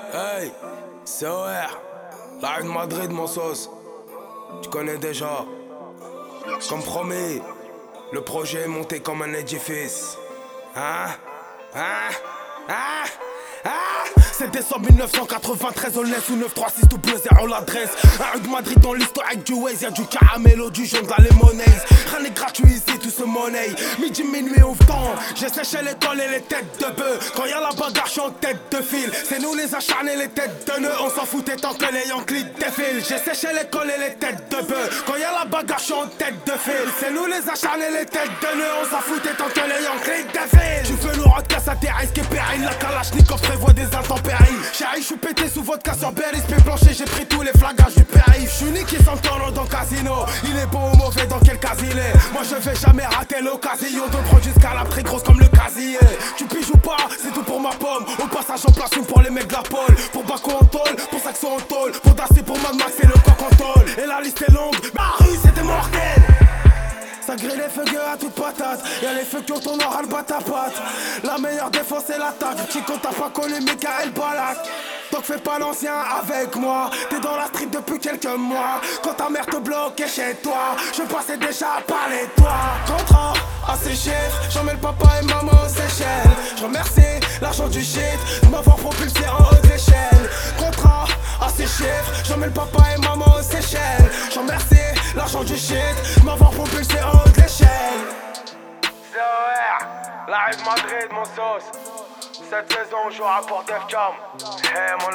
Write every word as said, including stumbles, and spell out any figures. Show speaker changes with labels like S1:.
S1: Hey, C O R, la rue de Madrid, mon sauce. Tu connais déjà. Comme promis, le projet est monté comme un édifice. Hein? Hein? Hein? Hein? sept décembre mille neuf cent quatre-vingt-treize, on laisse ou neuf trois six double zéro l'adresse. La rue de Madrid dans l'historique du Waze, y'a du caramelo, du jaune dans les monnaies. Rien n'est gratuit ici, tout se monnaie. Midi, minuit, ouvre temps. J'ai séché l'école et les têtes de bœuf. Quand y'a la bagarre, j'suis en tête de file. C'est nous les acharnés, les têtes de nœud. On s'en foutait tant que les Yankees défilent. J'ai séché l'école et les têtes de bœuf. Quand y'a la bagarre, j'suis en tête de file. C'est nous les acharnés, les têtes de nœud. On s'en foutait tant que les Yankees défilent. Tu veux nous rendre casse à tes risques et périls. La Kalachnikov prévoit des intempéries. Chérie, j'suis pété sous votre casse sur Berry, pied plancher, j'ai pris tous les flagages du périph'. J'suis niqué sans temps dans le casino. Il est bon ou mauvais, dans quel cas il est. Moi je vais jamais rater l'occasion de prendre jusqu'à la très grosse comme le casier. Tu piges ou pas, c'est tout pour ma pomme. Au passage en place, une pour les mecs de la pole. Pour Baco en tôle, pour Saxon en tôle. Pour Dassé, pour Mad Max et le coq en tôle. Et la liste est longue, ma rue c'était mortel. Ça grille les feux à toute patate. Y'a les feux qui ont ton oral bat à patte. La meilleure défense c'est l'attaque. Chico t'as pas connu Michael Balak. Donc fais pas l'ancien avec moi. T'es dans la street depuis quelques mois. Quand ta mère te bloque chez toi, je passais déjà par les toits. Contrat à ces chiffres, j'emmène papa et maman aux Seychelles. Je remercie l'argent du shit de m'avoir propulsé en haut de l'échelle. Contrat à ces chiffres, j'emmène papa et maman aux Seychelles. Je remercie l'argent du shit de m'avoir propulsé en haut de l'échelle.
S2: C O R, la rue de Madrid, mon sauce. Cette saison, on jouera pour Def Jam. Hey, mon